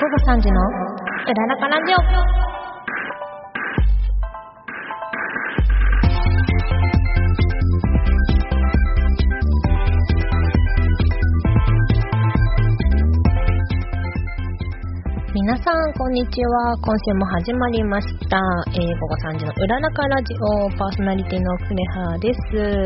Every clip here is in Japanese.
午後3時のうららかラジオ。皆さんこんにちは。今週も始まりました、午後3時のうららかラジオ、パーソナリティのクレハです。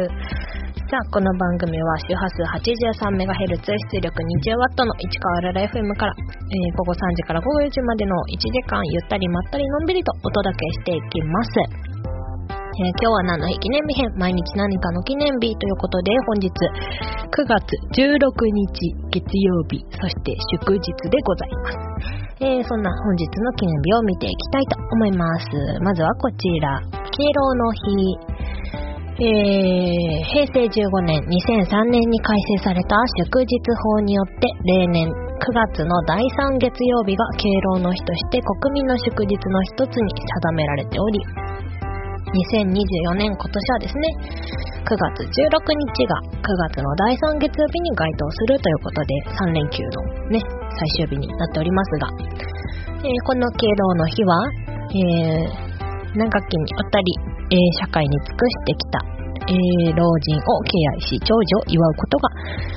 さあ、この番組は周波数 83MHz、 出力 20W の市川うらら FM から、午後3時から午後4時までの1時間ゆったりまったりのんびりとお届けしていきます。今日は何の日記念日編、毎日何かの記念日ということで、本日9月16日月曜日、そして祝日でございます。そんな本日の記念日を見ていきたいと思います。まずはこちら、敬老の日。平成15年2003年に改正された祝日法によって、例年9月の第3月曜日が敬老の日として国民の祝日の一つに定められており、2024年今年はですね、9月16日が9月の第3月曜日に該当するということで、3連休のね、最終日になっておりますが、この敬老の日は、長きにわたり、社会に尽くしてきた、老人を敬愛し、長寿を祝うことが、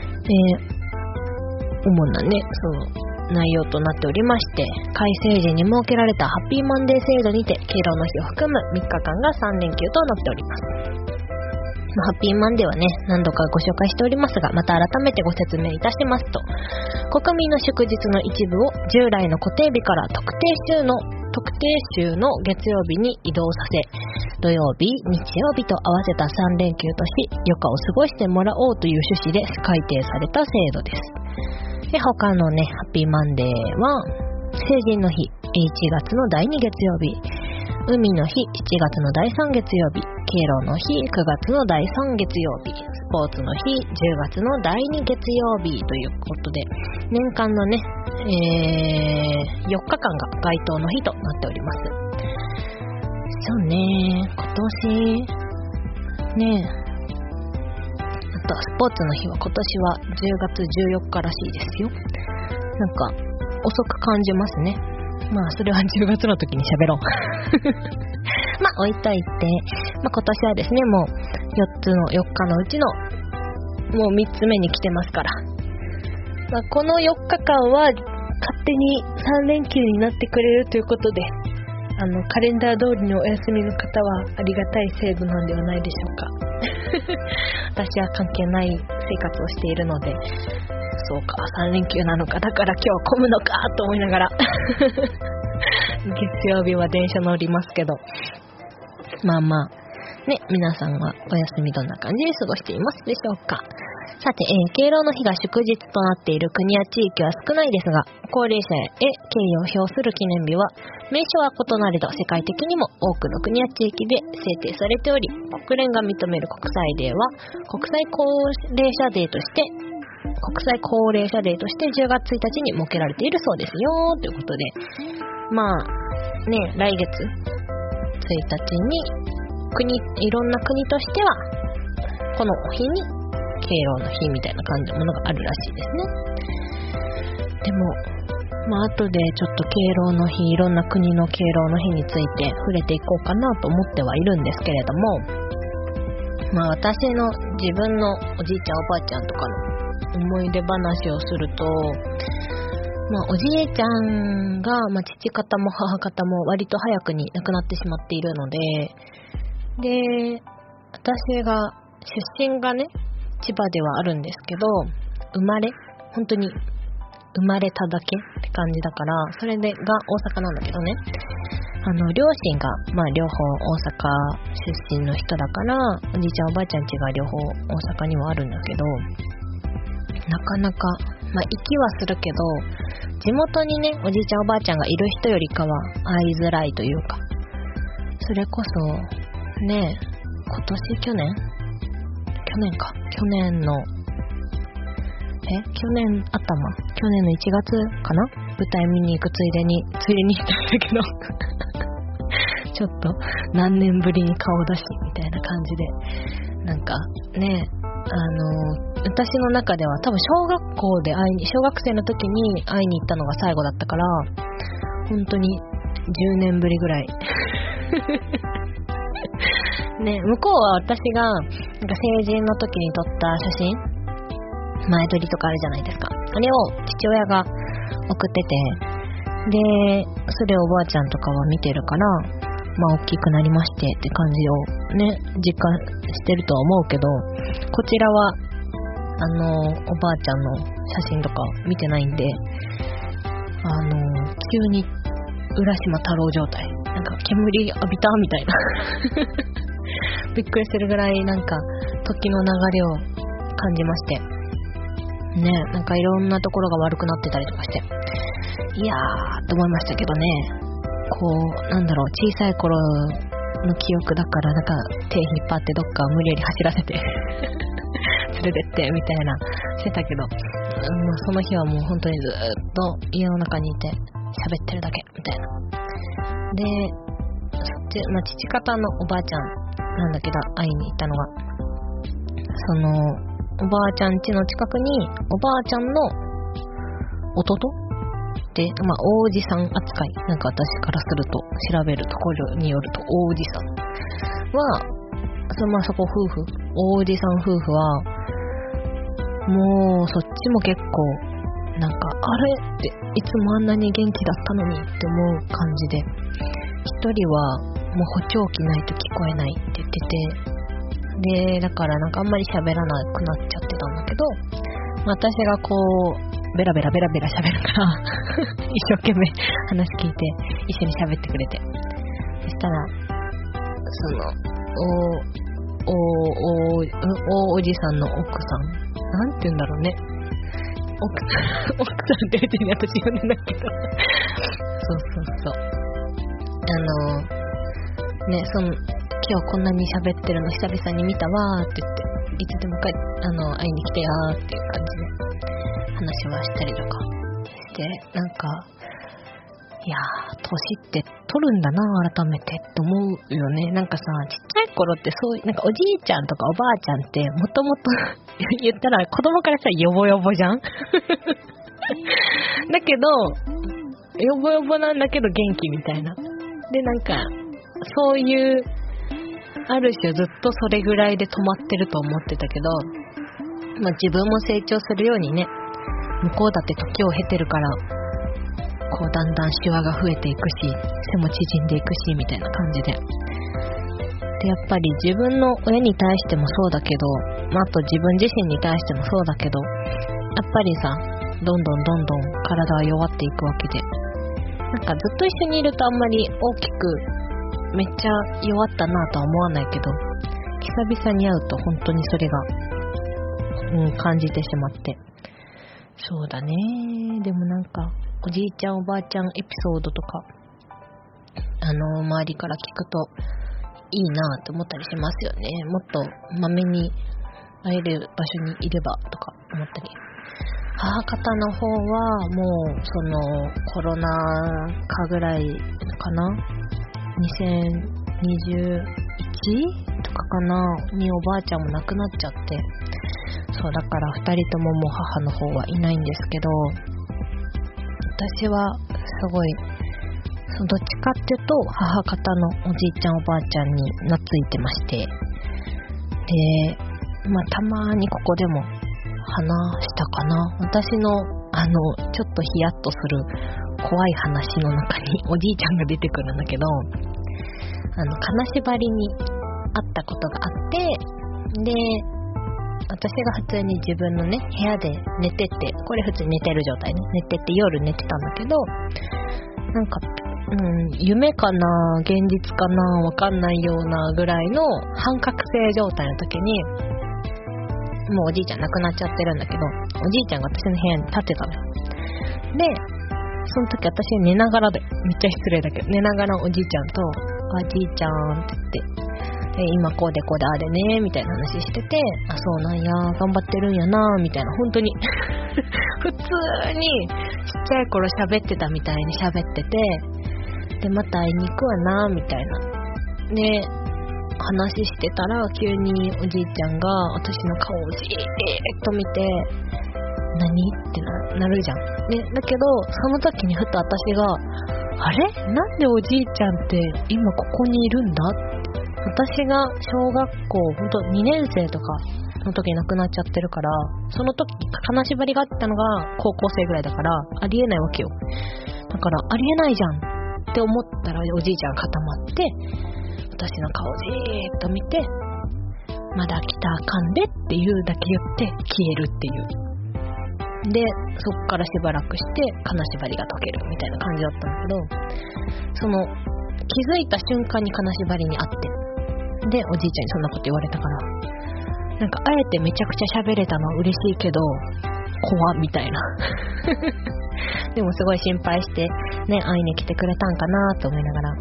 主なね、その内容となっておりまして、改正時に設けられたハッピーマンデー制度にて敬老の日を含む3日間が3連休となっております。ハッピーマンデーはね、何度かご紹介しておりますが、また改めてご説明いたしますと、国民の祝日の一部を従来の固定日から特定週の月曜日に移動させ、土曜日、日曜日と合わせた3連休とし、余暇を過ごしてもらおうという趣旨で改定された制度です。他のね、ハッピーマンデーは、成人の日、1月の第2月曜日、海の日、7月の第3月曜日、敬老の日、9月の第3月曜日、スポーツの日、10月の第2月曜日ということで、年間のね、4日間が該当の日となっております。そうね、今年ね、あとはスポーツの日は今年は10月14日らしいですよ。なんか遅く感じますね。まあそれは10月の時に喋ろうまあ置いといて、今年はですね、もう4日のうちのもう3つ目に来てますから、この4日間は勝手に3連休になってくれるということで、カレンダー通りのお休みの方はありがたい制度なんではないでしょうか私は関係ない生活をしているので、そうか、3連休なのか、だから今日は混むのかと思いながら月曜日は電車乗りますけど、まあまあね、皆さんはお休みどんな感じで過ごしていますでしょうか。さて、敬老の日が祝日となっている国や地域は少ないですが、高齢者へ敬意を表する記念日は名称は異なれど世界的にも多くの国や地域で制定されており、国連が認める国際デーは国際高齢者デーとして10月1日に設けられているそうですよということで、まあね、来月1日にいろんな国としてはこの日に敬老の日みたいな感じのものがあるらしいですね。でもまあ後でちょっと敬老の日、いろんな国の敬老の日について触れていこうかなと思ってはいるんですけれども、まあ私の自分のおじいちゃんおばあちゃんとかの思い出話をすると、まあおじいちゃんが、父方も母方も割と早くに亡くなってしまっているので、私が出身がね、千葉ではあるんですけど、本当に生まれただけって感じだから、それでが大阪なんだけどね、両親が両方大阪出身の人だから、おじいちゃんおばあちゃん家が両方大阪にはあるんだけど、なかなか行きはするけど、地元にね、おじいちゃんおばあちゃんがいる人よりかは会いづらいというか、それこそね、去年の1月かな、舞台見に行くついでに行ったんだけどちょっと何年ぶりに顔出しみたいな感じで、なんかね、 私の中では多分小学生の時に会いに行ったのが最後だったから、本当に10年ぶりぐらいね、向こうは私がなんか成人の時に撮った写真、前撮りとかあるじゃないですか。あれを父親が送ってて、でそれをおばあちゃんとかは見てるから、まあ大きくなりましてって感じをね実感してるとは思うけど、こちらはおばあちゃんの写真とか見てないんで、急に浦島太郎状態、なんか煙浴びたみたいなびっくりするぐらいなんか時の流れを感じましてね、なんかいろんなところが悪くなってたりとかして、いやーと思いましたけどね。こうなんだろう、小さい頃の記憶だからなんか手引っ張ってどっか無理やり走らせて連れてってみたいなしてたけど、その日はもう本当にずっと家の中にいて喋ってるだけみたいな。で父方のおばあちゃんなんだけど、会いに行ったのがそのおばあちゃん家の近くにおばあちゃんの弟で、まあ王子さん扱い、なんか私からすると調べるところによると王子さんはそこ夫婦、王子さん夫婦はもうそっちも結構なんかあれっていつもあんなに元気だったのにって思う感じで、一人はもう補聴器ないと聞こえないって言ってて、でだからなんかあんまり喋らなくなっちゃってたんだけど、私がこうベラベラ喋るから一生懸命話聞いて一緒に喋ってくれて、そしたらおじさんの奥さん、なんて言うんだろうね、奥さんって別に私呼んでないけどそうね、今日こんなに喋ってるの久々に見たわーって言って、いつでも会いに来てやーっていう感じで話はしたりとかして、なんかいやー年って取るんだな改めてって思うよね。なんかさ、ちっちゃい頃ってそうなんかおじいちゃんとかおばあちゃんってもともと言ったら子供からしたらヨボヨボじゃんだけどヨボヨボなんだけど元気みたいなで、なんかそういうある種ずっとそれぐらいで止まってると思ってたけど、まあ自分も成長するようにね、向こうだって時を経てるからこうだんだんシワが増えていくし背も縮んでいくしみたいな感じで、でやっぱり自分の親に対してもそうだけど、まあ、あと自分自身に対してもそうだけど、やっぱりさどんどん体は弱っていくわけで、なんかずっと一緒にいるとあんまり大きくめっちゃ弱ったなとは思わないけど、久々に会うと本当にそれが、感じてしまって、そうだね。でもなんかおじいちゃんおばあちゃんエピソードとか周りから聞くといいなって思ったりしますよね。もっとまめに会える場所にいればとか思ったり、母方の方はもうそのコロナ禍ぐらいかな、2021とかかなにおばあちゃんも亡くなっちゃって、そうだから2人とももう母の方はいないんですけど、私はすごいどっちかっていうと母方のおじいちゃんおばあちゃんに懐いてまして、でまあたまにここでも話したかな、私のちょっとヒヤッとする怖い話の中におじいちゃんが出てくるんだけど、金縛りにあったことがあって、で私が普通に自分のね部屋で寝てて、これ普通に寝てる状態ね、寝てて夜寝てたんだけど、なんか、夢かな現実かなわかんないようなぐらいの半覚醒状態の時に、もうおじいちゃん亡くなっちゃってるんだけど、おじいちゃんが私の部屋に立ってたのよ。でその時私寝ながらで、めっちゃ失礼だけど寝ながらおじいちゃんとおじいちゃんって言って、今こうでこうでああでねみたいな話してて、あそうなんや頑張ってるんやなみたいな、本当に普通にちっちゃい頃喋ってたみたいに喋ってて、でまた会いに行くわなみたいな、で話してたら急におじいちゃんが私の顔をじーっと見て、何ってなるじゃんね。だけどその時にふと私が、あれなんでおじいちゃんって今ここにいるんだって。私が小学校ほんと2年生とかの時に亡くなっちゃってるから、その時金縛りがあったのが高校生ぐらいだからありえないわけよ。だからありえないじゃんって思ったら、おじいちゃんが固まって私の顔をじーっと見て、まだ来たらあかんでっていうだけ言って消えるっていう。でそっからしばらくして金縛りが解けるみたいな感じだったんだけど、その気づいた瞬間に金縛りにあって、でおじいちゃんにそんなこと言われたから、なんかあえてめちゃくちゃ喋れたのは嬉しいけど怖みたいなでもすごい心配してね、会いに来てくれたんかなと思いながら、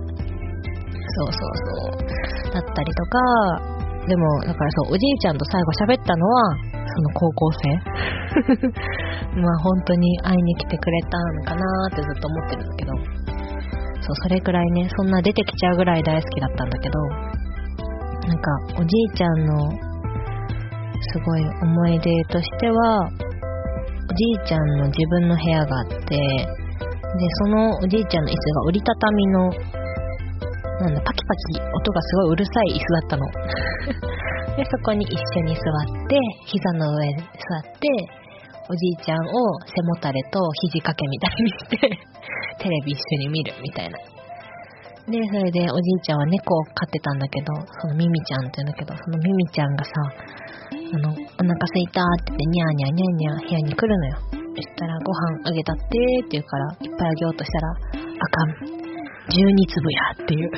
そうだったりとか。でもだからそう、おじいちゃんと最後喋ったのはその高校生まあ本当に会いに来てくれたのかなってずっと思ってるんだけど、そう、それくらいね、そんな出てきちゃうぐらい大好きだったんだけど、なんかおじいちゃんのすごい思い出としては、おじいちゃんの自分の部屋があって、でそのおじいちゃんの椅子が折りたたみのパキパキ音がすごいうるさい椅子だったのでそこに一緒に座って膝の上に座っておじいちゃんを背もたれと肘掛けみたいにしてテレビ一緒に見るみたいな。でそれでおじいちゃんは猫を飼ってたんだけど、そのミミちゃんって言うんだけど、そのミミちゃんがさ、お腹すいたって言ってニャーニャーニャーニャー部屋に来るのよ。そしたらご飯あげたってって言うから、いっぱいあげようとしたら、あかん、12粒やっていう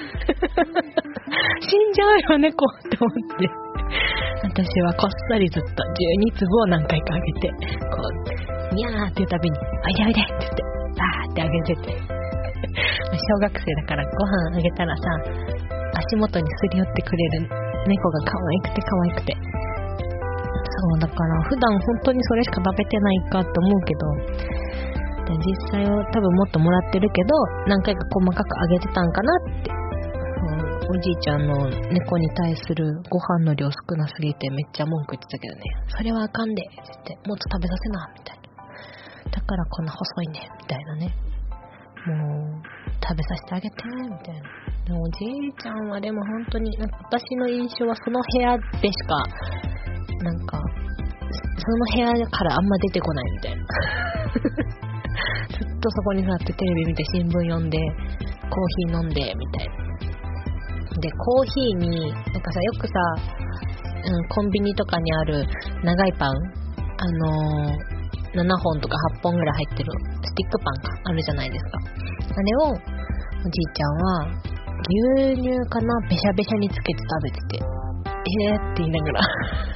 死んじゃうよ猫って思って、私はこっそりずっと12粒を何回かあげて、こうニャーって言うたびにおいでおいでって言ってバーってあげてて小学生だからご飯あげたらさ、足元にすり寄ってくれる猫が可愛くて可愛くて、そうだから普段本当にそれしか食べてないかと思うけど、実際は多分もっともらってるけど何回か細かくあげてたんかなって、おじいちゃんの猫に対するご飯の量少なすぎてめっちゃ文句言ってたけどね、それはあかんでって言って、もっと食べさせなみたいな、だからこんな細いねみたいなね、もう食べさせてあげてみたいな。でもおじいちゃんはでも本当になんか私の印象はその部屋でしかなんかその部屋からあんま出てこないみたいなずっとそこに座ってテレビ見て新聞読んでコーヒー飲んでみたいな。でコーヒーになんかさ、よくさ、コンビニとかにある長いパン、7本とか8本ぐらい入ってるスティックパンがあるじゃないですか。あれをおじいちゃんは牛乳かな、べしゃべしゃにつけて食べてて、って言いながら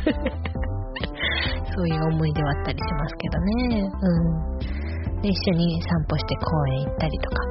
そういう思い出はあったりしますけどね。で一緒に散歩して公園行ったりとか、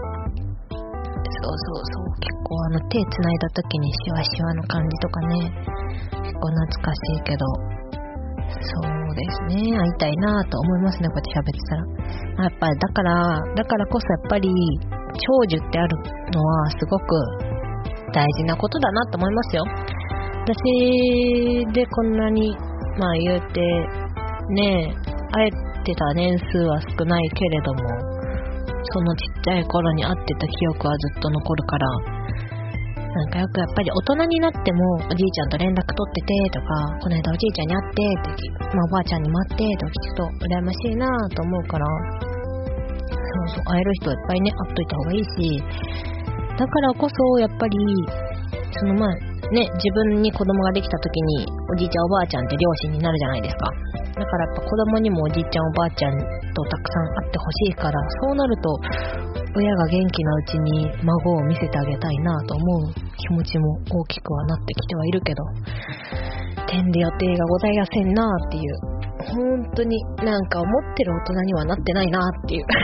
そう結構手つないだ時にシワシワの感じとかね、結構懐かしいけど、そうですね、会いたいなと思いますね、こうやって喋ってたら。やっぱりだからこそやっぱり長寿ってあるのはすごく大事なことだなと思いますよ。私でこんなに言うてね、会えてた年数は少ないけれども、そのちっちゃい頃に会ってた記憶はずっと残るから、なんかよくやっぱり大人になってもおじいちゃんと連絡取っててとか、この間おじいちゃんに会ってって、おばあちゃんにも会ってと聞くと羨ましいなと思うから、そう会える人はいっぱいね、会っといた方がいいし、だからこそやっぱりその自分に子供ができた時におじいちゃんおばあちゃんって両親になるじゃないですか。だからやっぱ子供にもおじいちゃんおばあちゃんとたくさん会ってほしいから、そうなると親が元気なうちに孫を見せてあげたいなと思う気持ちも大きくはなってきてはいるけど、点で予定がございやせんなっていう、本当になんか思ってる大人にはなってないなっていう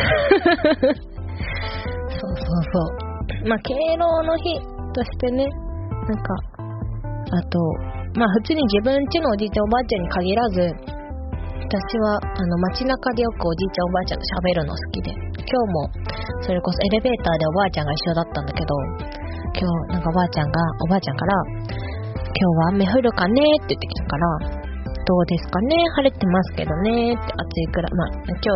そう敬老の日としてね、なんかあと普通に自分家のおじいちゃんおばあちゃんに限らず、私は街中でよくおじいちゃんおばあちゃんと喋るの好きで、今日もそれこそエレベーターでおばあちゃんが一緒だったんだけど、 今日なんかおばあちゃんから今日は雨降るかねって言ってきたから、どうですかね、晴れてますけどねって、暑いくらい、まあ今日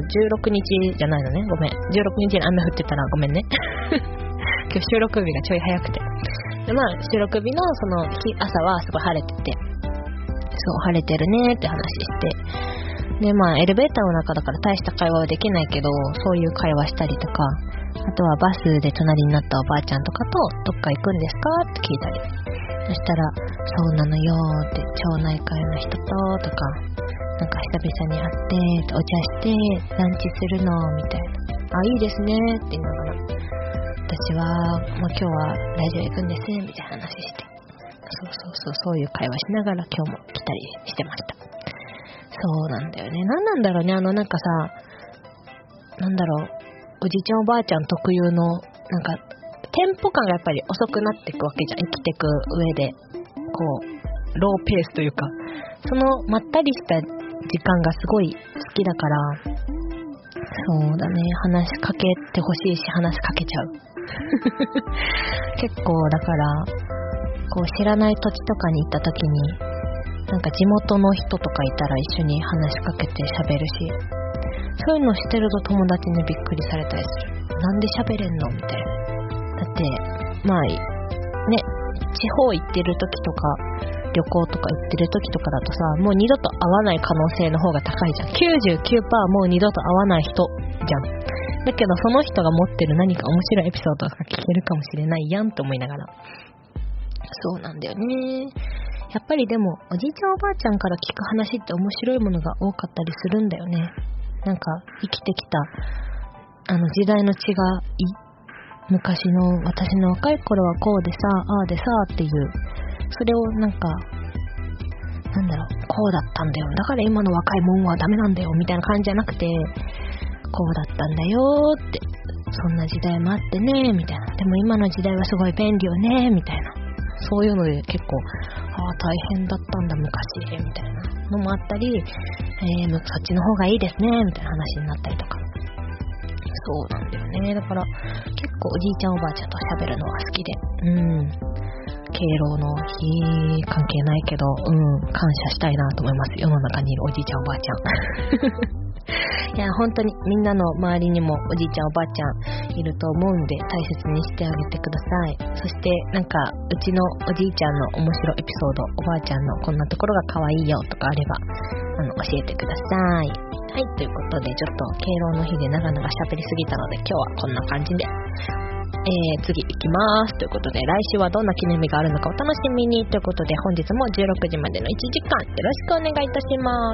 16日じゃないのね、ごめん、16日に雨降ってたらごめんね今日収録日がちょい早くて、でまあ収録日のその日朝はすごい晴れてて、そう晴れてるねって話して、でまあエレベーターの中だから大した会話はできないけど、そういう会話したりとか、あとはバスで隣になったおばあちゃんとかとどっか行くんですかって聞いたり、そしたらそうなのよって、町内会の人ととか、なんか久々に会ってお茶してランチするのみたいな、あいいですねって言いながら、私はもう今日はラジオ行くんですみたいな話して、そういう会話しながら今日も来たりしてました。そうなんだよね。なんなんだろうね、なんかさ、なんだろう、おじいちゃんおばあちゃん特有のなんかテンポ感がやっぱり遅くなっていくわけじゃん、生きていく上で、こうローペースというか、そのまったりした時間がすごい好きだから、そうだね、話しかけてほしいし話しかけちゃう結構だからこう知らない土地とかに行った時に、なんか地元の人とかいたら一緒に話しかけて喋るし、そういうのしてると友達にびっくりされたりする。なんで喋れんのみたいな。だってまあね、地方行ってる時とか旅行とか行ってる時とかだとさ、もう二度と会わない可能性の方が高いじゃん。 99% もう二度と会わない人じゃん。だけどその人が持ってる何か面白いエピソードが聞けるかもしれないやんと思いながら、そうなんだよね。やっぱりでもおじいちゃんおばあちゃんから聞く話って面白いものが多かったりするんだよね。なんか生きてきた時代の違い、昔の私の若い頃はこうでさ、ああでさっていう、それをなんかなんだろう、こうだったんだよ、だから今の若いもんはダメなんだよみたいな感じじゃなくて、こうだったんだよって、そんな時代もあってねみたいな、でも今の時代はすごい便利よねみたいな、そういうので結構大変だったんだ昔みたいなのもあったり、そっちの方がいいですねみたいな話になったりとか、そうなんだよね。だから結構おじいちゃんおばあちゃんと喋るのが好きで、敬老の日関係ないけど、感謝したいなと思います。世の中にいるおじいちゃんおばあちゃんいや本当にみんなの周りにもおじいちゃんおばあちゃんいると思うんで、大切にしてあげてください。そしてなんかうちのおじいちゃんの面白いエピソード、おばあちゃんのこんなところが可愛いよとかあれば教えてください。はい、ということでちょっと敬老の日で長々喋りすぎたので、今日はこんな感じで次行きますということで、来週はどんな記念日があるのかお楽しみにということで、本日も16時までの1時間よろしくお願いいたします。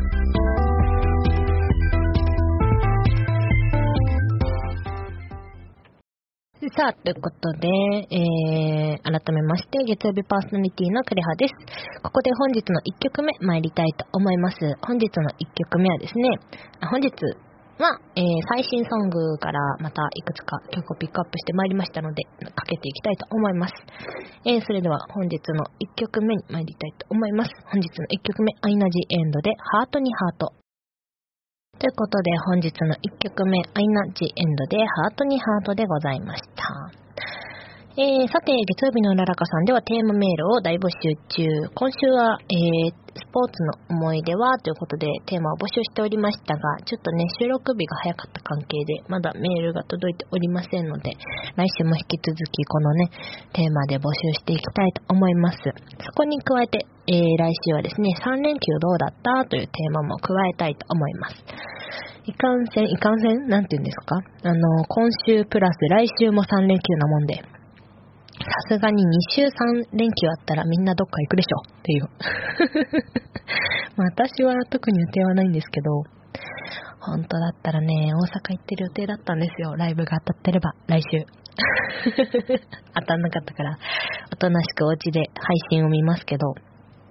さあ、ということで、改めまして月曜日パーソナリティのクレハです。ここで本日の1曲目参りたいと思います。本日の1曲目はですね、本日は、最新ソングからまたいくつか曲をピックアップしてまいりましたので、かけていきたいと思います。それでは本日の1曲目に参りたいと思います。本日の1曲目、アイナ・ジ・エンドでハートにハート。ということで本日の1曲目、アイナ・ジ・エンドでハートにハートでございました。さて、月曜日のララカさんではテーマメールを大募集中。今週は、スポーツの思い出はということでテーマを募集しておりましたが、ちょっとね、収録日が早かった関係でまだメールが届いておりませんので、来週も引き続きこのね、テーマで募集していきたいと思います。そこに加えて、来週はですね、3連休どうだったというテーマも加えたいと思います。いかんせんなんて言うんですか、今週プラス来週も3連休なもんで、さすがに2週3連休あったらみんなどっか行くでしょっていうまあ私は特に予定はないんですけど、本当だったらね、大阪行ってる予定だったんですよ。ライブが当たってれば来週当たんなかったからおとなしくお家で配信を見ますけど、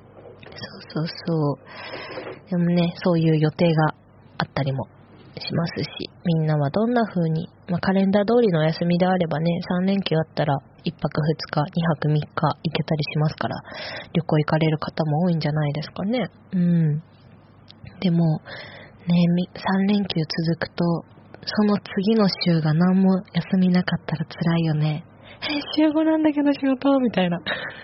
そうでもね、そういう予定があったりもしますし、みんなはどんな風に、カレンダー通りのお休みであればね、3連休あったら1泊2日、2泊3日行けたりしますから、旅行行かれる方も多いんじゃないですかね。でもね、3連休続くとその次の週が何も休みなかったら辛いよね。 週5なんだけど仕事みたいな。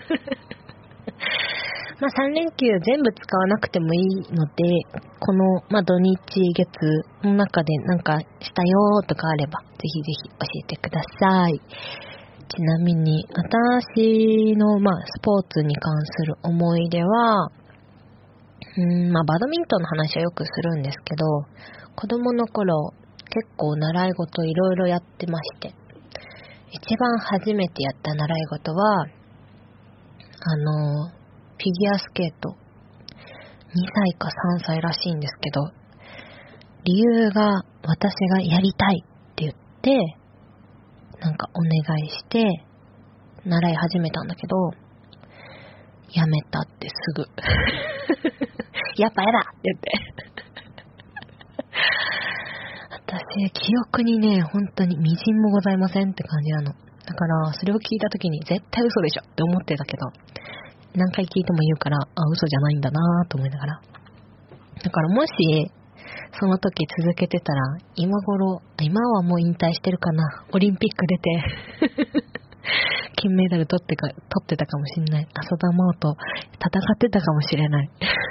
まあ3連休全部使わなくてもいいので、この、土日月の中でなんかしたよとかあれば、ぜひぜひ教えてください。ちなみに、私の、スポーツに関する思い出は、バドミントンの話はよくするんですけど、子供の頃、結構習い事いろいろやってまして、一番初めてやった習い事は、フィギュアスケート。2歳か3歳らしいんですけど、理由が私がやりたいって言って、なんかお願いして、習い始めたんだけど、やめたってすぐ。やっぱやだって言って。私、記憶にね、本当に微塵もございませんって感じなの。だから、それを聞いたときに絶対嘘でしょって思ってたけど、何回聞いても言うから、嘘じゃないんだなぁと思いながら。だからもし、その時続けてたら、今はもう引退してるかな。オリンピック出て、金メダル取ってたかもしれない。浅田真央と戦ってたかもしれない。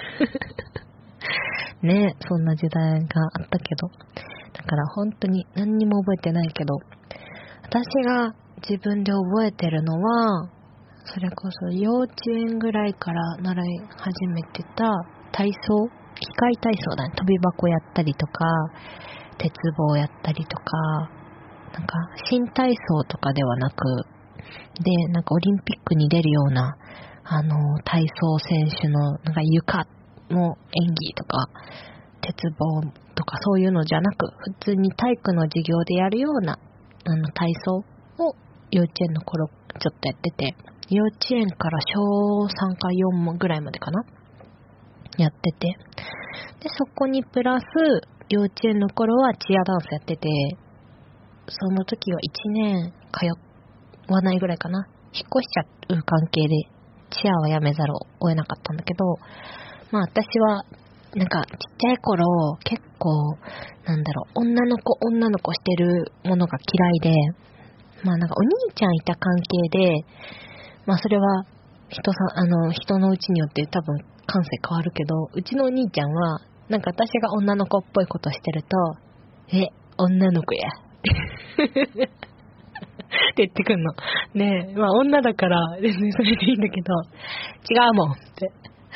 ね、そんな時代があったけど。だから本当に何にも覚えてないけど、私が自分で覚えてるのは、それこそ幼稚園ぐらいから習い始めてた体操、機械体操だね。飛び箱やったりとか、鉄棒やったりとか、なんか新体操とかではなく、で、なんかオリンピックに出るような、体操選手のなんか床の演技とか、鉄棒とかそういうのじゃなく、普通に体育の授業でやるような、体操を幼稚園の頃ちょっとやってて、幼稚園から小3か4ぐらいまでかなやってて、で、そこにプラス、幼稚園の頃はチアダンスやってて、その時は1年通わないぐらいかな。引っ越しちゃう関係で、チアはやめざるを得なかったんだけど、私は、なんか、ちっちゃい頃、結構、女の子してるものが嫌いで、なんかお兄ちゃんいた関係で、それは、人のうちによって多分感性変わるけど、うちのお兄ちゃんは、なんか私が女の子っぽいことしてると、女の子や。って言ってくんの。ねえ、女だから、別にそれでいいんだけど、違うもんって。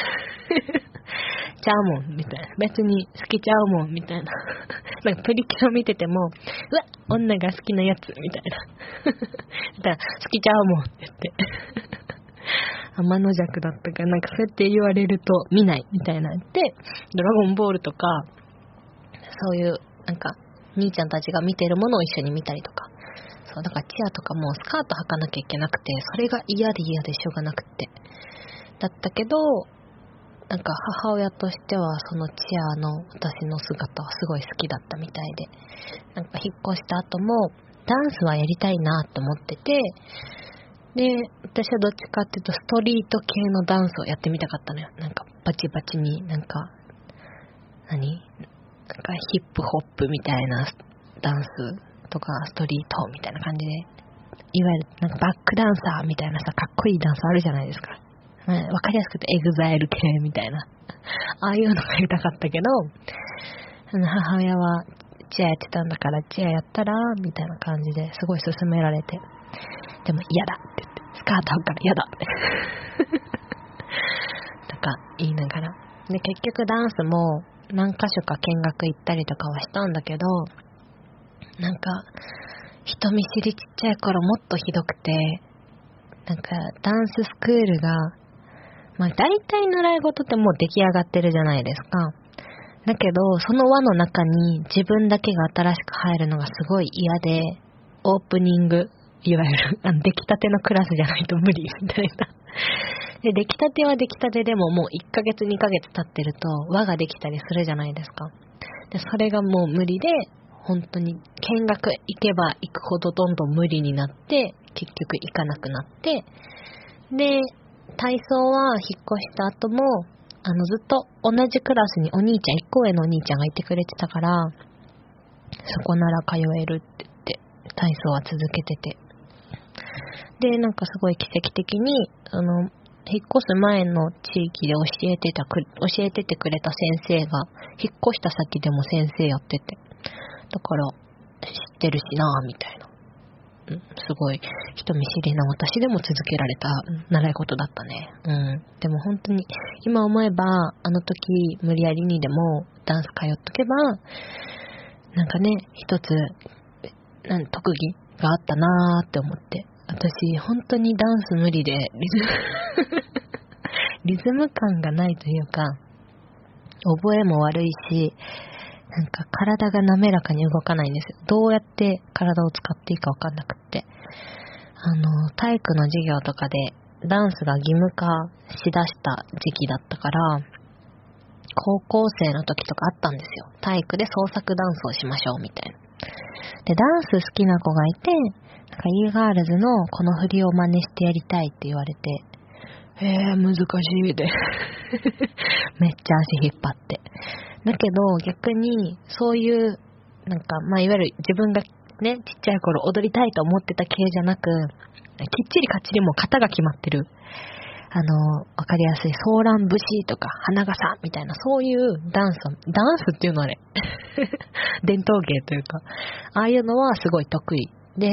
ちゃうもん、みたいな。別に好きちゃうもん、みたいな。なんかプリキュア見てても、女が好きなやつ、みたいな。だから好きちゃうもんって言って。天の弱だったから、なんかそうやって言われると見ない、みたいなって、ドラゴンボールとか、そういう、なんか、兄ちゃんたちが見てるものを一緒に見たりとか。そう、だからチアとかもスカート履かなきゃいけなくて、それが嫌でしょうがなくて。だったけど、なんか母親としてはそのチアの私の姿はすごい好きだったみたいで、なんか引っ越した後もダンスはやりたいなと思ってて、で、私はどっちかっていうとストリート系のダンスをやってみたかったのよ。なんかバチバチになんか、なんかヒップホップみたいなダンスとかストリートみたいな感じで、いわゆるなんかバックダンサーみたいなさ、かっこいいダンスあるじゃないですか。わかりやすくてエグザイル系みたいな。ああいうのがやりたかったけど、母親はチアやってたんだからチアやったらみたいな感じですごい勧められて、でも嫌だって言って、スカート履くから嫌だってとか言いながら、で結局ダンスも何箇所か見学行ったりとかはしたんだけど、なんか人見知りちっちゃい頃もっとひどくて、なんかダンススクールが大体習い事ってもう出来上がってるじゃないですか。だけど、その輪の中に自分だけが新しく入るのがすごい嫌で、オープニング、いわゆる出来たてのクラスじゃないと無理みたいな。で、出来たては出来たてでももう1ヶ月2ヶ月経ってると輪ができたりするじゃないですか。で、それがもう無理で、本当に見学行けば行くほどどんどん無理になって、結局行かなくなって、で、体操は引っ越した後も、ずっと同じクラスにお兄ちゃん、1個上のお兄ちゃんがいてくれてたから、そこなら通えるって言って、体操は続けてて。 で、なんかすごい奇跡的に、引っ越す前の地域で教えててくれた先生が、引っ越した先でも先生やってて、だから、知ってるしなぁ、みたいな。すごい人見知りな私でも続けられた習い事だったね。でも本当に今思えば、あの時無理やりにでもダンス通っとけば、なんかね、一つ特技があったなーって思って。私本当にダンス無理でリズム感がないというか、覚えも悪いし、なんか体が滑らかに動かないんですよ。どうやって体を使っていいかわかんなくって。体育の授業とかでダンスが義務化しだした時期だったから、高校生の時とかあったんですよ。体育で創作ダンスをしましょうみたいな。で、ダンス好きな子がいて、なんか e ガールズのこの振りを真似してやりたいって言われて、難しいでめっちゃ足引っ張って。だけど逆にそういうなんかいわゆる自分がねちっちゃい頃踊りたいと思ってた系じゃなく、きっちりかっちりもう型が決まってる、わかりやすいソーラン節とか花笠みたいなそういうダンスっていうのはね伝統芸というか、ああいうのはすごい得意で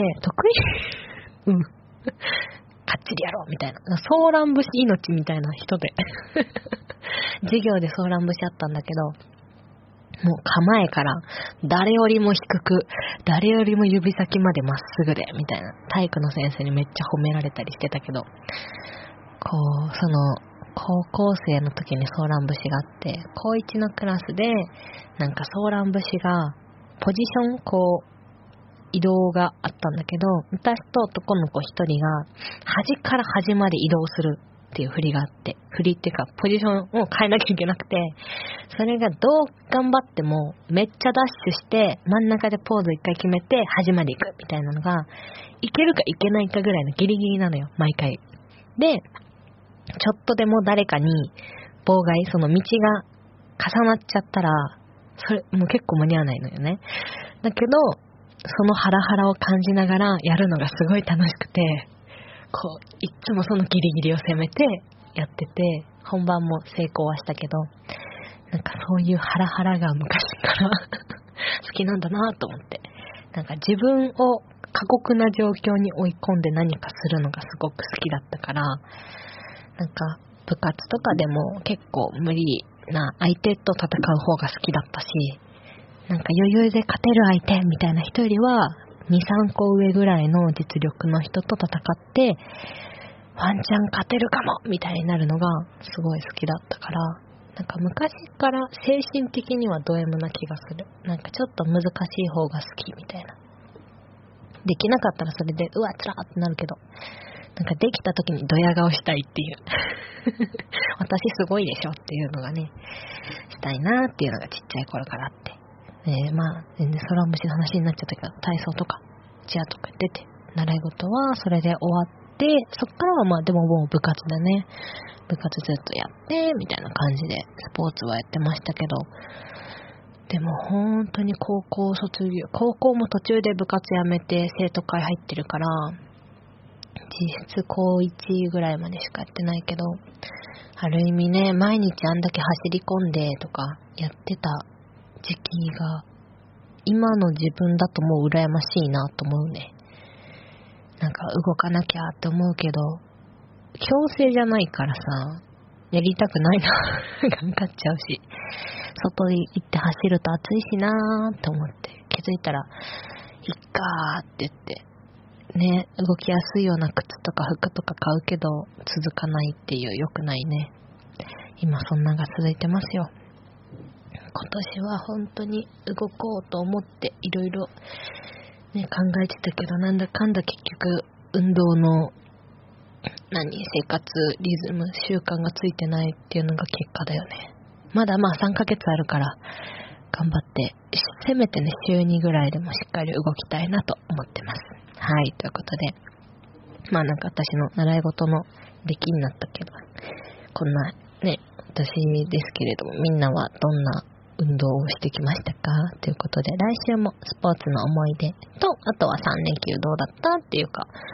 かっちりやろうみたいな、ソーラン節命みたいな人で授業でソーラン節あったんだけど、もう構えから誰よりも低く、誰よりも指先までまっすぐでみたいな、体育の先生にめっちゃ褒められたりしてたけど、その高校生の時にソーラン節があって、高1のクラスでなんかソーラン節がポジション移動があったんだけど、私と男の子一人が端から端まで移動するっていう振りがあって、振りっていうかポジションを変えなきゃいけなくて、それがどう頑張ってもめっちゃダッシュして真ん中でポーズ一回決めて端まで行くみたいなのがいけるかいけないかぐらいのギリギリなのよ、毎回。で、ちょっとでも誰かに妨害、その道が重なっちゃったらそれもう結構間に合わないのよね。だけどそのハラハラを感じながらやるのがすごい楽しくて、いつもそのギリギリを攻めてやってて、本番も成功はしたけど、なんかそういうハラハラが昔から好きなんだなと思って、なんか自分を過酷な状況に追い込んで何かするのがすごく好きだったから、なんか部活とかでも結構無理な相手と戦う方が好きだったし、なんか余裕で勝てる相手みたいな人よりは 2,3 個上ぐらいの実力の人と戦ってワンチャン勝てるかもみたいになるのがすごい好きだったから、なんか昔から精神的にはド M な気がする。なんかちょっと難しい方が好きみたいな。できなかったらそれでうわつらーってなるけど、なんかできた時にドヤ顔したいっていう私すごいでしょっていうのがねしたいなっていうのがちっちゃい頃からあって、全然ソラン節の話になっちゃったけど、体操とかチアとか出て、習い事はそれで終わって、そっからはでももう部活だね。部活ずっとやってみたいな感じでスポーツはやってましたけど、でも本当に高校も途中で部活やめて生徒会入ってるから、実質高1ぐらいまでしかやってないけど、ある意味ね、毎日あんだけ走り込んでとかやってた時期が今の自分だともう羨ましいなと思うね。なんか動かなきゃって思うけど、強制じゃないからさ、やりたくないな頑張っちゃうし、外に行って走ると暑いしなーって思って、気づいたらいっかーって言ってね、動きやすいような靴とか服とか買うけど続かないっていう良くないね。今そんなが続いてますよ。今年は本当に動こうと思っていろいろね考えてたけど、なんだかんだ結局運動の生活リズム習慣がついてないっていうのが結果だよね。まだ3ヶ月あるから頑張って、せめてね週2ぐらいでもしっかり動きたいなと思ってます。はい、ということで、なんか私の習い事の出来になったけど、こんなね私ですけれども、みんなはどんな運動をしてきましたかということで、来週もスポーツの思い出と、あとは3連休どうだったっていうか、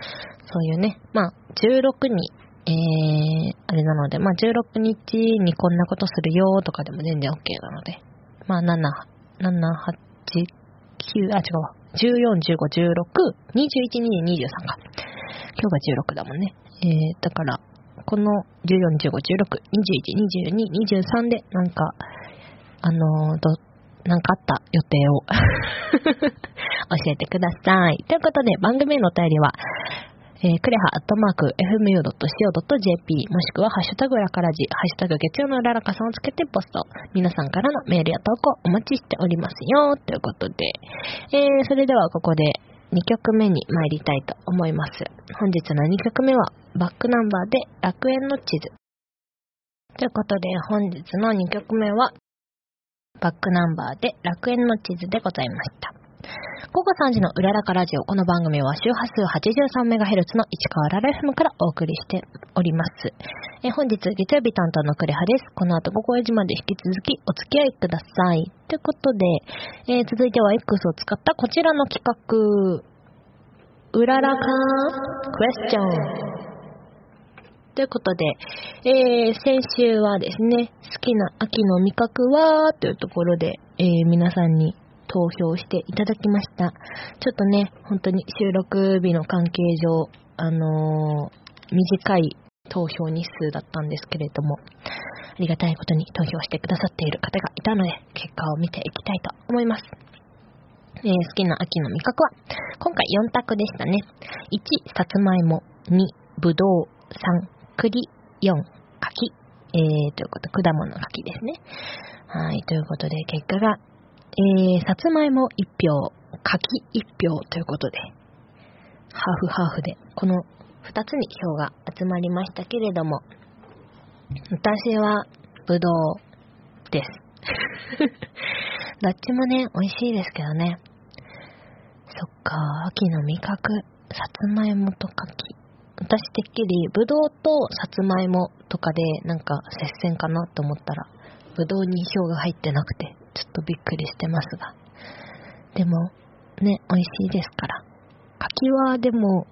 そういうね、16に、あれなので、16日にこんなことするよとかでも全然 OK なので、7、8、9、違うわ。14、15、16、21、22、23か。今日が16だもんね。だから、この14、15、16、21、22、23で、なんかあった予定を教えてください。ということで、番組へのお便りは、クレハ@fmu.co.jp もしくはハッシュタグラカラジ、ハッシュタグ月曜のララカさんをつけてポスト。皆さんからのメールや投稿お待ちしておりますよ。ということで、それではここで2曲目に参りたいと思います。本日の2曲目はバックナンバーで楽園の地図。ということで、本日の2曲目はバックナンバーで楽園の地図でございました。午後3時のうららかラジオ。この番組は周波数 83MHz の市川ララ FM からお送りしております。本日月曜日担当のクレハです。この後午後4時まで引き続きお付き合いください。ということで、続いては X を使ったこちらの企画。うららかクエスチョン。ということで、先週はですね、好きな秋の味覚はというところで、皆さんに投票していただきました。ちょっとね、本当に収録日の関係上、短い投票日数だったんですけれども、ありがたいことに投票してくださっている方がいたので、結果を見ていきたいと思います。好きな秋の味覚は、今回4択でしたね。1、さつまいも。2、ぶどう。3、栗。4、柿。ということ、果物の柿ですね。はい、ということで、結果が、さつまいも1票、柿1票ということで、ハーフハーフで、この2つに票が集まりましたけれども、私はぶどうです。どっちもね、美味しいですけどね。そっか、秋の味覚、さつまいもと柿。私てっきりぶどうとさつまいもとかでなんか接戦かなと思ったら、ぶどうに票が入ってなくてちょっとびっくりしてますが、でもね、美味しいですから。柿はでも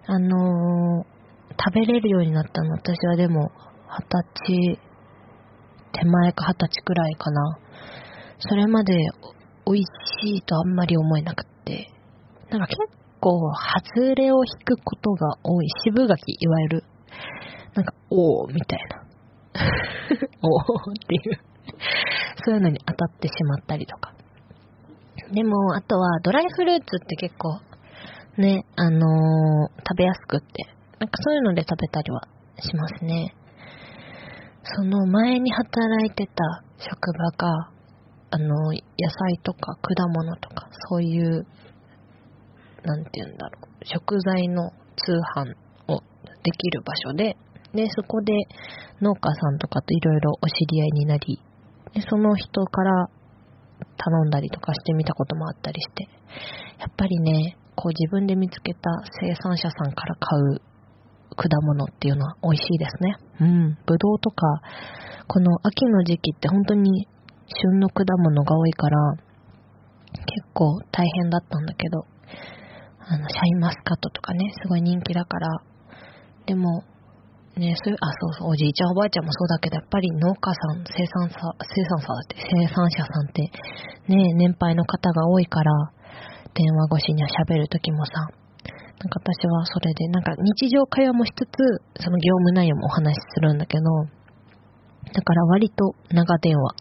食べれるようになったの、私はでも20歳手前か20歳くらいかな。それまで美味しいとあんまり思えなくって、なんか結構外れを引くことが多い。渋柿、いわゆるなんかおーみたいなおーっていうそういうのに当たってしまったりとか。でもあとはドライフルーツって結構ね、食べやすくって、なんかそういうので食べたりはしますね。その前に働いてた職場が野菜とか果物とかそういうなんていうんだろう、食材の通販をできる場所で、そこで農家さんとかといろいろお知り合いになり、その人から頼んだりとかしてみたこともあったりして、やっぱりね、こう自分で見つけた生産者さんから買う果物っていうのは美味しいですね。ぶどうとか、この秋の時期って本当に旬の果物が多いから、結構大変だったんだけど、シャインマスカットとかね、すごい人気だから。でもね、そうおじいちゃんおばあちゃんもそうだけど、やっぱり農家さん、生産者さんってね、年配の方が多いから、電話越しには喋るときもさ、なんか私はそれでなんか日常会話もしつつ、その業務内容もお話しするんだけど、だから割と長電話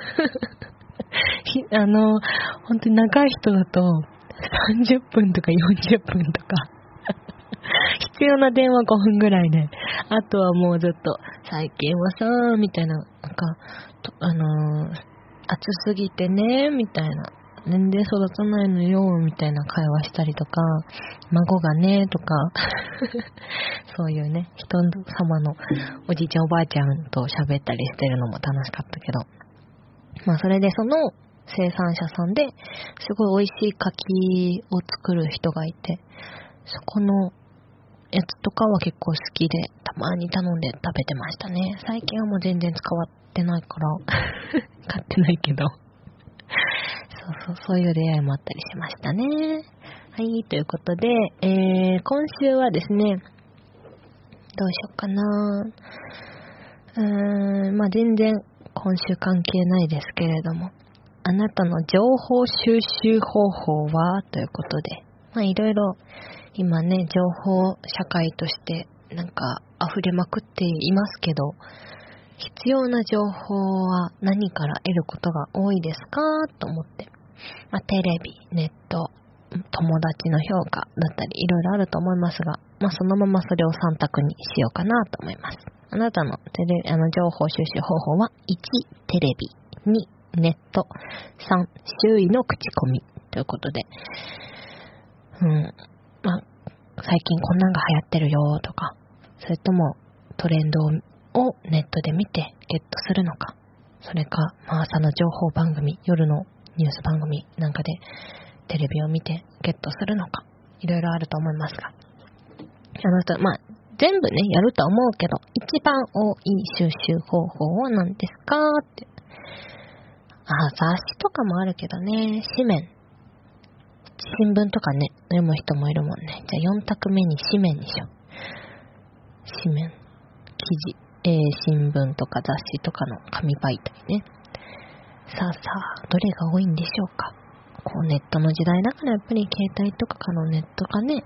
本当に長い人だと30分とか40分とか必要な電話5分ぐらいで、あとはもうずっと最近はさーみたいな、なんか暑すぎてねみたいな、年齢育たないのよみたいな会話したりとか、孫がねとかそういうね、人様のおじいちゃんおばあちゃんと喋ったりしてるのも楽しかったけど、それでその生産者さんですごい美味しい柿を作る人がいて、そこのやつとかは結構好きで、たまに頼んで食べてましたね。最近はもう全然使ってないから買ってないけどそういう出会いもあったりしましたね。はい、ということで、今週はですね、 どうしようかな。全然今週関係ないですけれども、あなたの情報収集方法はということで、いろいろ今ね、情報社会としてなんか溢れまくっていますけど、必要な情報は何から得ることが多いですかと思って、テレビ、ネット、友達の評価だったりいろいろあると思いますが、そのままそれを3択にしようかなと思います。あなたの情報収集方法は1、テレビ、2、ネット、3、周囲の口コミということで、最近こんなんが流行ってるよとか、それともトレンドをネットで見てゲットするのか、それか、朝の情報番組、夜のニュース番組なんかでテレビを見てゲットするのか、いろいろあると思いますが、全部ね、やると思うけど、一番多い収集方法は何ですかって。雑誌とかもあるけどね、紙面、新聞とかね、読む人もいるもんね。じゃあ4択目に紙面にしよう。紙面、記事、新聞とか雑誌とかの紙媒体ね。さあ、どれが多いんでしょうか。ネットの時代だからやっぱり携帯とかのネットかね。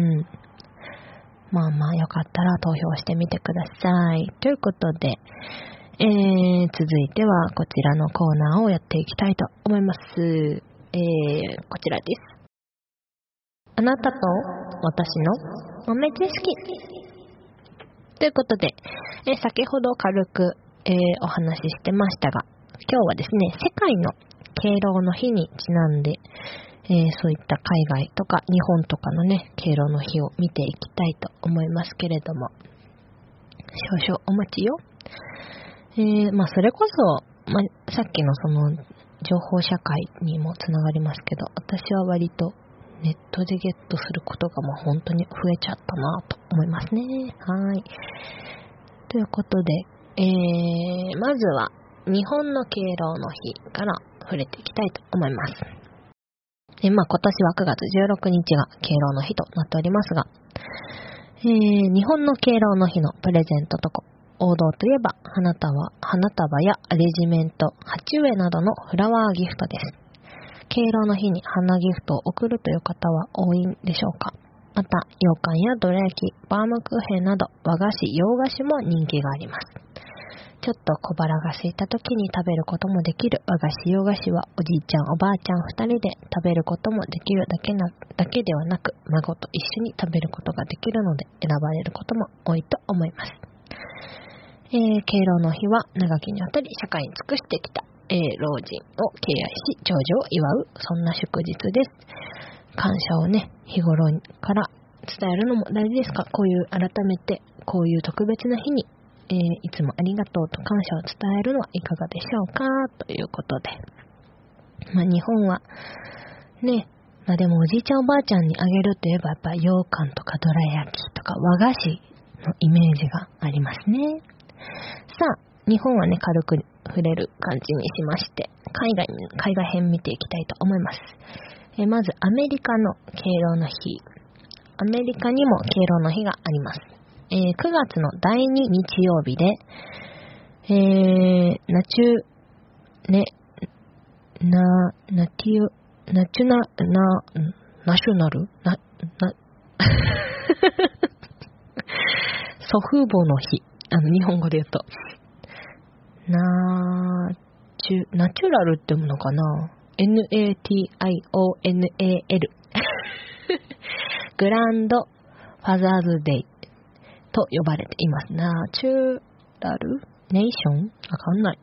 よかったら投票してみてください。ということで、続いてはこちらのコーナーをやっていきたいと思います。こちらです。あなたと私の豆知識。ということで、先ほど軽く、お話ししてましたが、今日はですね、世界の敬老の日にちなんで、そういった海外とか日本とかのね、敬老の日を見ていきたいと思いますけれども、少々お待ちよ。それこそ、さっきのその情報社会にもつながりますけど、私は割とネットでゲットすることがもう本当に増えちゃったなと思いますね。はい。ということで、まずは日本の敬老の日から触れていきたいと思います。今年は9月16日が敬老の日となっておりますが、日本の敬老の日のプレゼントとか王道といえば花束やレジメント、鉢植えなどのフラワーギフトです。敬老の日に花ギフトを贈るという方は多いんでしょうか。また、羊羹やどら焼き、バームクーヘンなど和菓子、洋菓子も人気があります。ちょっと小腹が空いた時に食べることもできる和菓子、洋菓子はおじいちゃんおばあちゃん2人で食べることもできるだけではなく、孫と一緒に食べることができるので選ばれることも多いと思います。敬老の日は長きにわたり社会に尽くしてきた、老人を敬愛し長寿を祝う、そんな祝日です。感謝をね、日頃から伝えるのも大事ですが、こういう改めてこういう特別な日にいつもありがとうと感謝を伝えるのはいかがでしょうかということで、日本はね、でもおじいちゃんおばあちゃんにあげるといえばやっぱ羊羹とかどら焼きとか和菓子のイメージがありますね。さあ、日本はね、軽く触れる感じにしまして、海外編見ていきたいと思います。まずアメリカの敬老の日。アメリカにも敬老の日があります。9月の第2日曜日で、ナショナル祖父母の日。日本語で言うと。ナチュラルってものかな？ NATIONAL グランドファザーズデイと呼ばれています。ナチュラルネーション？わかんない。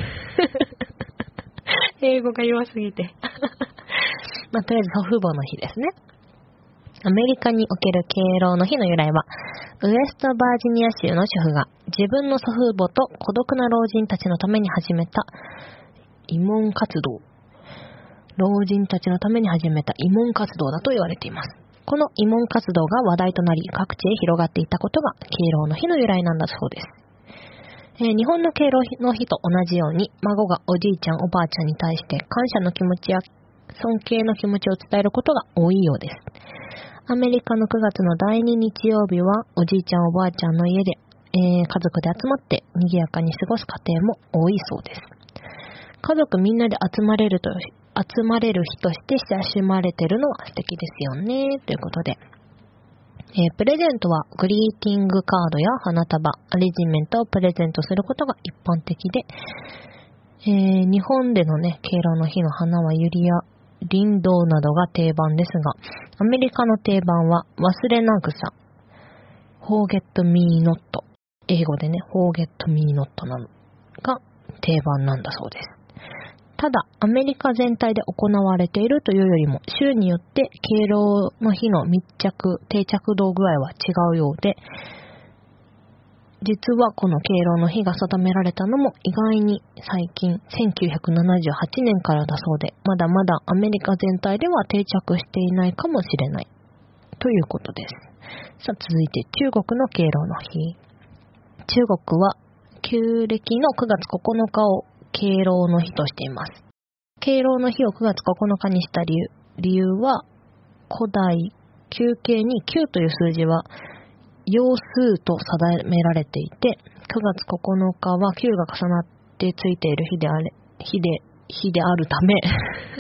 英語が弱すぎて。とりあえず祖父母の日ですね。アメリカにおける敬老の日の由来は、ウエストバージニア州の主婦が自分の祖父母と孤独な老人たちのために始めた慰問活動。老人たちのために始めた慰問活動だと言われています。この慰問活動が話題となり、各地へ広がっていたことが敬老の日の由来なんだそうです。日本の敬老の日と同じように、孫がおじいちゃんおばあちゃんに対して感謝の気持ちや尊敬の気持ちを伝えることが多いようです。 アメリカの9月の第2日曜日はおじいちゃんおばあちゃんの家で、家族で集まって賑やかに過ごす家庭も多いそうです。家族みんなで集まれる日として親しまれてるのは素敵ですよね、ということで。プレゼントはグリーティングカードや花束、アレジメントをプレゼントすることが一般的で、日本でのね、敬老の日の花はユリやリンドウなどが定番ですが、アメリカの定番は忘れなぐさ、Forget Me Not、英語でね、Forget Me Not なのが定番なんだそうです。ただ、アメリカ全体で行われているというよりも、州によって敬老の日の定着度具合は違うようで、実はこの敬老の日が定められたのも意外に最近、1978年からだそうで、まだまだアメリカ全体では定着していないかもしれないということです。さあ、続いて中国の敬老の日。中国は旧暦の9月9日を敬老の日としています。敬老の日を9月9日にした理由は、古代9形に9という数字は陽数と定められていて、9月9日は9が重なってついている日であるため9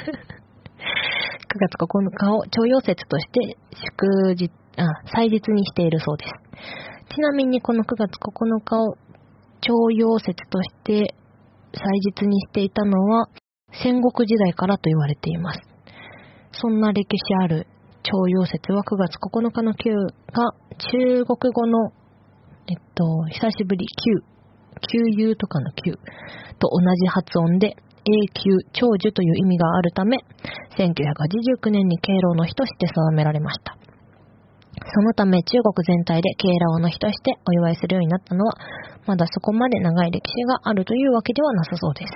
月9日を徴用節として祭日にしているそうです。ちなみにこの9月9日を徴用節として祭日にしていたのは戦国時代からと言われています。そんな歴史ある徴用節は9月9日の9が中国語の、久しぶり旧友とかの旧と同じ発音で永久長寿という意味があるため、1989年に敬老の日として定められました。そのため中国全体で敬老の日としてお祝いするようになったのは、まだそこまで長い歴史があるというわけではなさそうです。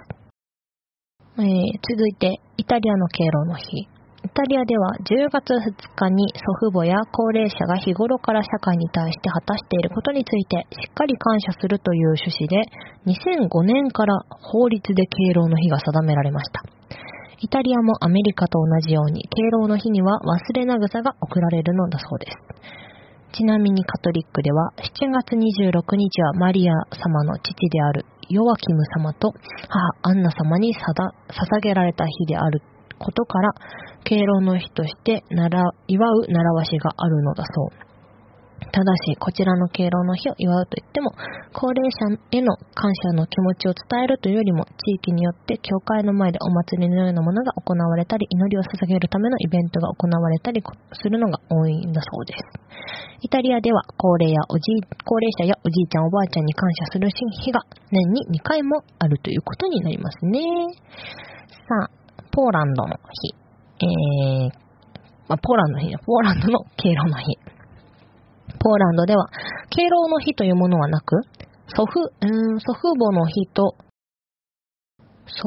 続いてイタリアの敬老の日。イタリアでは10月2日に祖父母や高齢者が日頃から社会に対して果たしていることについてしっかり感謝するという趣旨で、2005年から法律で敬老の日が定められました。イタリアもアメリカと同じように敬老の日には忘れなぐさが贈られるのだそうです。ちなみにカトリックでは7月26日はマリア様の父であるヨアキム様と母アンナ様に捧げられた日であることから、敬老の日として祝う習わしがあるのだそう。ただし、こちらの敬老の日を祝うといっても、高齢者への感謝の気持ちを伝えるというよりも、地域によって教会の前でお祭りのようなものが行われたり、祈りを捧げるためのイベントが行われたりするのが多いんだそうです。イタリアでは高齢者やおじいちゃんおばあちゃんに感謝する日が年に2回もあるということになりますね。さあ、ポーランドの日。ポーランドの敬老の日。ポーランドでは敬老の日というものはなく、祖父母の日と祖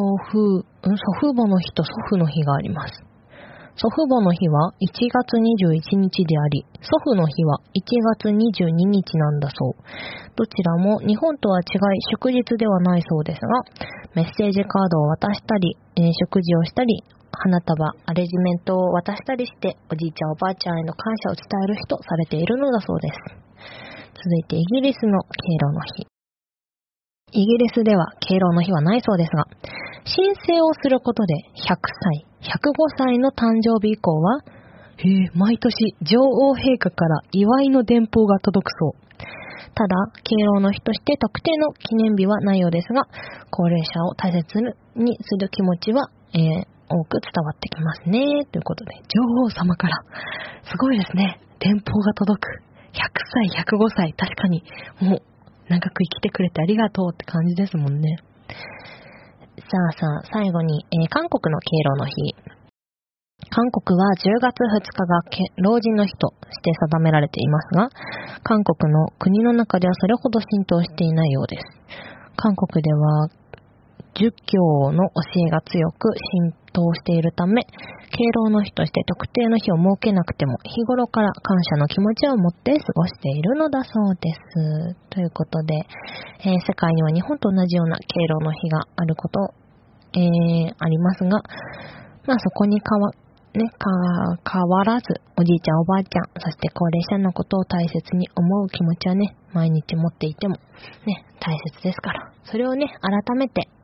父の日があります。祖父母の日は1月21日であり、祖父の日は1月22日なんだそう。どちらも日本とは違い祝日ではないそうですが、メッセージカードを渡したり、食事をしたり、花束、アレジメントを渡したりして、おじいちゃんおばあちゃんへの感謝を伝える日とされているのだそうです。続いてイギリスの敬老の日。イギリスでは敬老の日はないそうですが、申請をすることで100歳、105歳の誕生日以降は、毎年女王陛下から祝いの電報が届くそう。ただ、敬老の日として特定の記念日はないようですが、高齢者を大切にする気持ちは、多く伝わってきますね。ということで、女王様から、すごいですね。電報が届く。100歳、105歳。確かに、もう、長く生きてくれてありがとうって感じですもんね。さあ、最後に、韓国の敬老の日。韓国は10月2日が老人の日として定められていますが、韓国の国の中ではそれほど浸透していないようです。韓国では儒教の教えが強く浸透しているため、敬老の日として特定の日を設けなくても日頃から感謝の気持ちを持って過ごしているのだそうです。ということで、世界には日本と同じような敬老の日があること、ありますが、そこにね、変わらず、おじいちゃんおばあちゃん、そして高齢者のことを大切に思う気持ちはね、毎日持っていても、ね、大切ですから。それをね、改めて、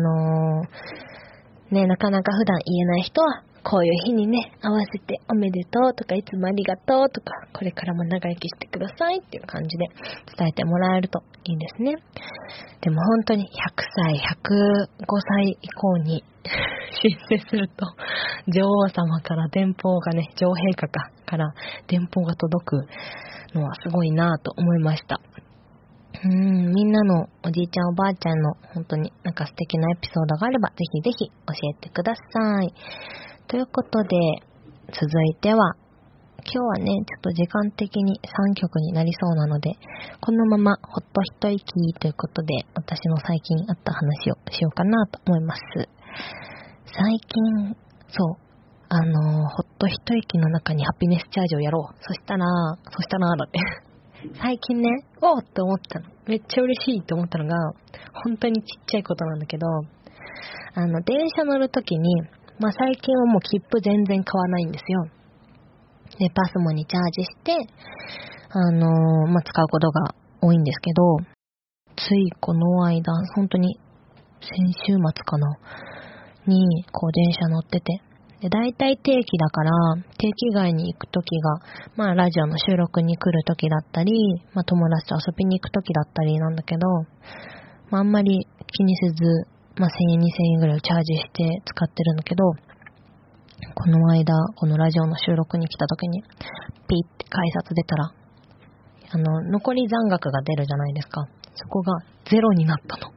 ね、なかなか普段言えない人は、こういう日にね、合わせておめでとうとか、いつもありがとうとか、これからも長生きしてくださいっていう感じで伝えてもらえるといいですね。でも本当に100歳、105歳以降に申請すると、女王様から電報がね、女王陛下から電報が届くのはすごいなぁと思いました。みんなのおじいちゃんおばあちゃんの本当になんか素敵なエピソードがあればぜひぜひ教えてください。ということで続いては今日はねちょっと時間的に3曲になりそうなのでこのままほっと一息ということで私の最近あった話をしようかなと思います。最近ほっと一息の中にハピネスチャージをやろう。そしたらだって最近ね、おーって思ったの。めっちゃ嬉しいって思ったのが、本当にちっちゃいことなんだけど、電車乗るときに、最近はもう切符全然買わないんですよ。で、パスモにチャージして、使うことが多いんですけど、ついこの間、本当に先週末かな、に、電車乗ってて、で、大体定期だから、定期外に行くときが、ラジオの収録に来るときだったり、友達と遊びに行くときだったりなんだけど、あんまり気にせず、1000円、2000円ぐらいチャージして使ってるんだけど、この間、このラジオの収録に来たときに、ピッて改札出たら、残り残額が出るじゃないですか。そこがゼロになったの。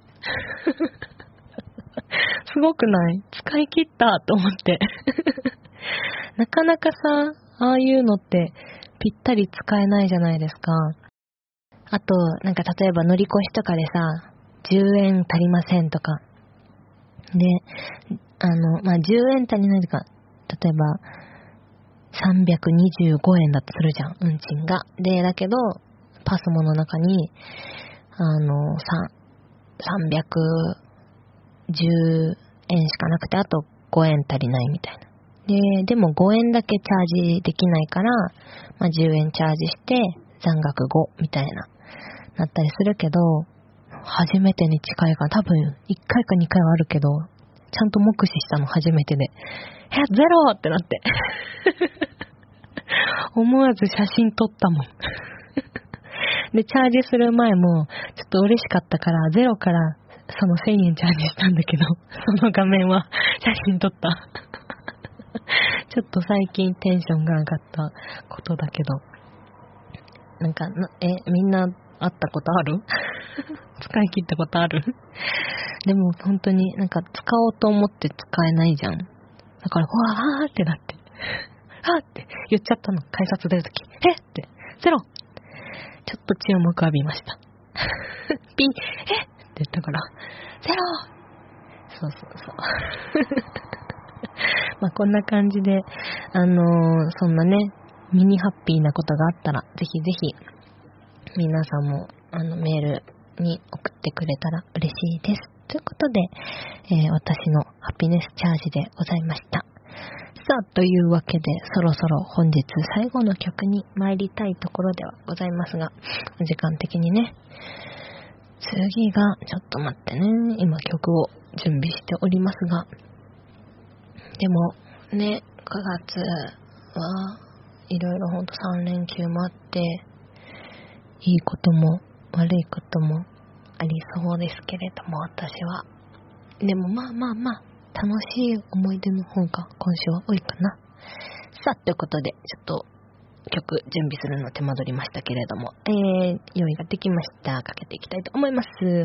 すごくない？使い切ったと思ってなかなかさ、ああいうのってぴったり使えないじゃないですか。あと、例えば乗り越しとかでさ、10円足りませんとか。で、10円足りないとか、例えば、325円だとするじゃん、運賃が。で、だけど、パスモの中に、310円しかなくて、あと5円足りないみたいな。でも5円だけチャージできないから、10円チャージして、残額5みたいなったりするけど、初めてに近いから、多分1回か2回はあるけど、ちゃんと目視したの初めてで、ゼロってなって。思わず写真撮ったもん。で、チャージする前も、ちょっと嬉しかったから、ゼロから、その1000円チャージしたんだけど、その画面は写真撮った。ちょっと最近テンションが上がったことだけど、みんな会ったことある？使い切ったことある？でも本当に使おうと思って使えないじゃん。だから、わーってなって、はーって言っちゃったの。改札出るとき、って、ゼロ！ちょっと注目浴びました。ピー、って言ったから、ゼロ！そう。こんな感じで、そんなね、ミニハッピーなことがあったら、ぜひぜひ、皆さんも、メールに送ってくれたら嬉しいです。ということで、私のハピネスチャージでございました。さあ、というわけで、そろそろ本日最後の曲に参りたいところではございますが、時間的にね、次が、ちょっと待ってね、今曲を準備しておりますが、でもね、9月はいろいろほんと3連休もあって、いいことも悪いこともありそうですけれども、私は。でも楽しい思い出の方が今週は多いかな。さあ、ということで、ちょっと曲準備するの手間取りましたけれども、用意ができました。かけていきたいと思います。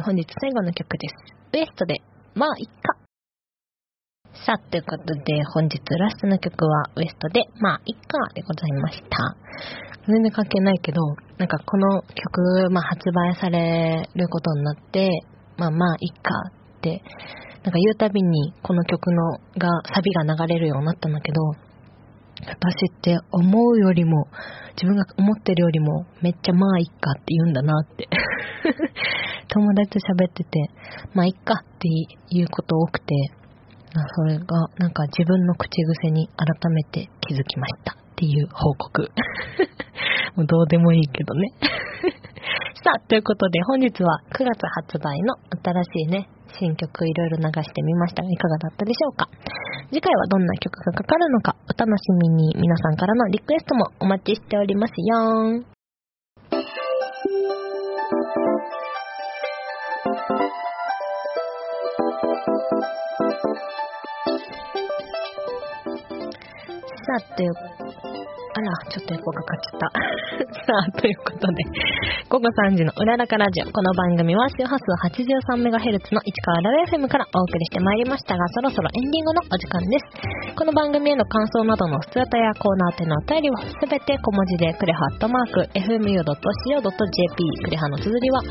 本日最後の曲です。ウエストで、いっか。さあ、ということで、本日ラストの曲はウエストで、いっかでございました。全然関係ないけど、この曲、発売されることになって、いっかって、言うたびにこの曲のサビが流れるようになったんだけど、私って思うよりも、自分が思ってるよりも、めっちゃいっかって言うんだなって。友達と喋ってて、いっかって言うこと多くて、 それがなんか自分の口癖に改めて気づきましたっていう報告もうどうでもいいけどねさあ、ということで本日は9月発売の新しいね新曲いろいろ流してみましたがいかがだったでしょうか。次回はどんな曲がかかるのかお楽しみに。皆さんからのリクエストもお待ちしておりますよ。さあ、ちょっとエコーかかっちゃったさあ、ということで午後3時のうららかラジオ、この番組は周波数 83MHz の市川うらら FM からお送りしてまいりましたが、そろそろエンディングのお時間です。この番組への感想などの普通歌やコーナー宛てのお便りはすべて小文字でクレハ@fmu.co.jp、 クレハの綴りは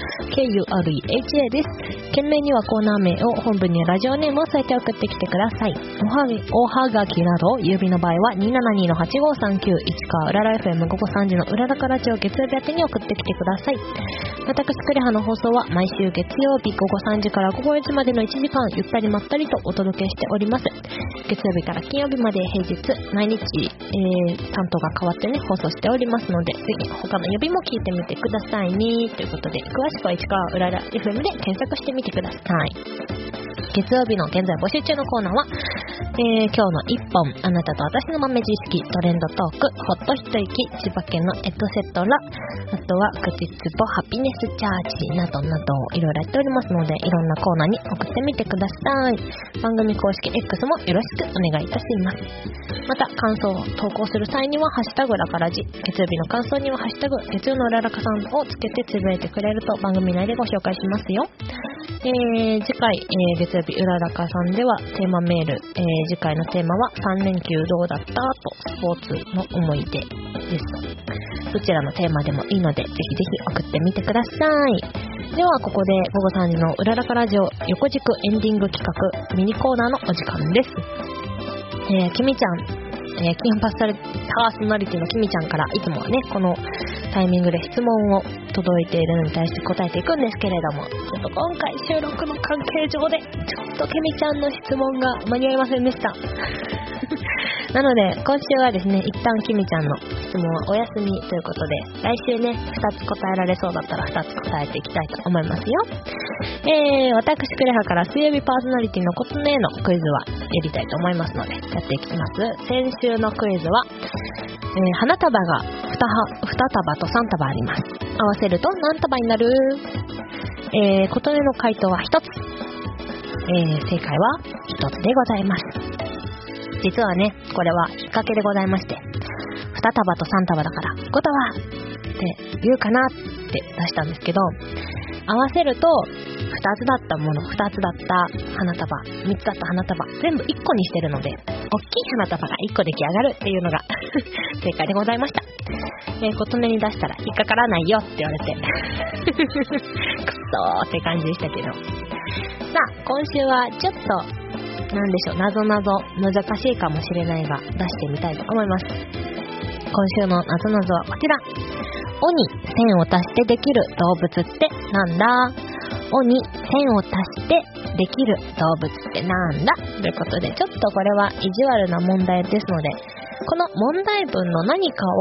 KUREHA です。件名にはコーナー名を、本文にはラジオネームを添えて送ってきてください。おはがきなど郵便の場合は 272-8539、 市川うらら FM 午後3時のうららかラジオ月曜日宛てに送ってきてください。私クレハの放送は毎週月曜日午後3時から午後4時までの1時間ゆったりまったりとお届けしております。月曜日から金曜日まで平日毎日、担当が変わってね放送しておりますので、ぜひ他の曜日も聞いてみてくださいね。ということで詳しくは市川うらら FM で検索してみてください。月曜日の現在募集中のコーナーは、今日の一本、あなたと私の豆知識、トレンドトーク、ほっと一息、千葉県のエトセトラ、あとは口つぼハピネスチャージなどなどいろいろやっておりますので、いろんなコーナーに送ってみてください。番組公式 X もよろしくお願いいたします。また感想を投稿する際にはハッシュタグらからじ、月曜日の感想にはハッシュタグ月曜のうららかさんをつけてつぶやいてくれると番組内でご紹介しますよ。次回、月曜日うららかさんではテーマメール、次回のテーマは3連休どうだったとスポーツの思い出ですと、どちらのテーマでもいいのでぜひぜひ送ってみてください。ではここで午後3時のうららかラジオ横軸エンディング企画ミニコーナーのお時間です。きみちゃん、金パーソナリティのきみちゃんからいつもはねこのタイミングで質問を届いているのに対して答えていくんですけれども、ちょっと今回収録の関係上でちょっときみちゃんの質問が間に合いませんでしたなので今週はですね一旦きみちゃんの質問はお休みということで、来週ね2つ答えられそうだったら2つ答えていきたいと思いますよ。私クレハから水曜日パーソナリティのことねのクイズはやりたいと思いますのでやっていきます。先週のクイズは、花束が2束と3束あります。合わせると何束になる？ことねの回答は1つ、正解は1つでございます。実はねこれは引っ掛けでございまして、2束と3束だから5束って言うかなって出したんですけど、合わせると2つだったもの、2つだった花束、3つだった花束全部1個にしてるので、大きい花束が1個出来上がるっていうのが正解でございました。琴音に出したら引っかからないよって言われてくっそーって感じでしたけど、さあ今週はちょっとなんでしょう、なぞなぞ難しいかもしれないが出してみたいと思います。今週のなぞなぞはこちら。おに線を足してできる動物ってなんだ？おに線を足してできる動物ってなんだ？ということで、ちょっとこれは意地悪な問題ですので、この問題文の何か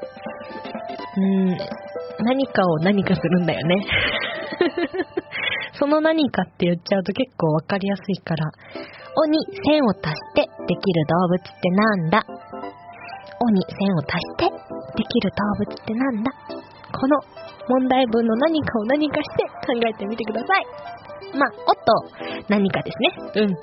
するんだよねその何かって言っちゃうと結構わかりやすいから、おに線を足してできる動物ってなんだ？おに線を足してできる動物ってなんだ？この問題文の何かを何かして考えてみてください。まあ、おっと何かですね。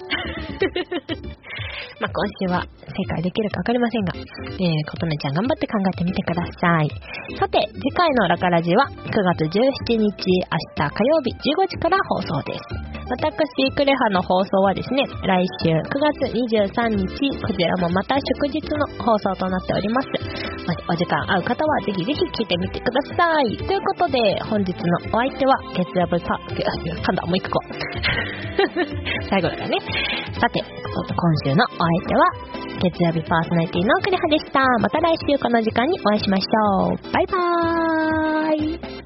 まあ今週は正解できるかわかりませんが、琴音ちゃん頑張って考えてみてください。さて次回のラカラジは9月17日明日火曜日15時から放送です。私クレハの放送はですね、来週9月23日、こちらもまた祝日の放送となっております。お時間合う方はぜひぜひ聞いてみてください。ということで本日のお相手は月曜日もう一個最後だからね。さて今週のお相手は月曜日パーソナリティのクレハでした。また来週この時間にお会いしましょう。バイバーイ。